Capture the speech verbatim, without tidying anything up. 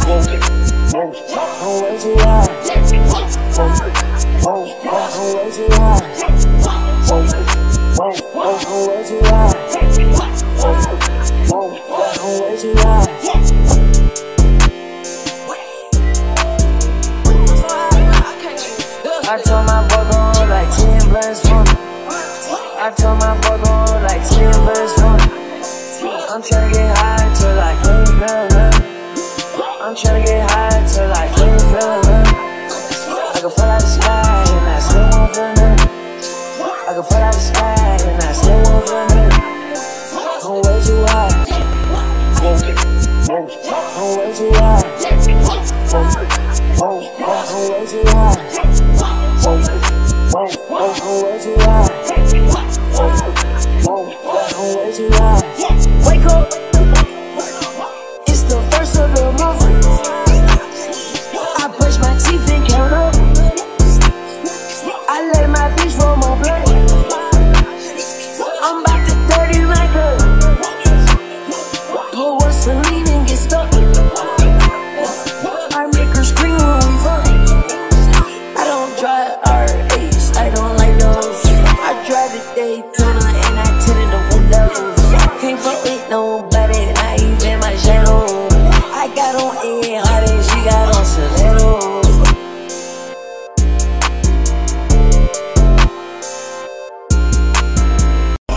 I'm way too high. I'm way too high. I'm way too high. I'm way too high. I told my boy gon' like ten blunts for me. I told my boy gon' like ten blunts for me. I'm tryna get high till I can't feel nothing. I'm tryna get high till I can't feel nothing. I can fall out the sky and I still won't feel nothing. I can fall out the sky and I still won't feel nothing. I'm way too high. I'm way too high.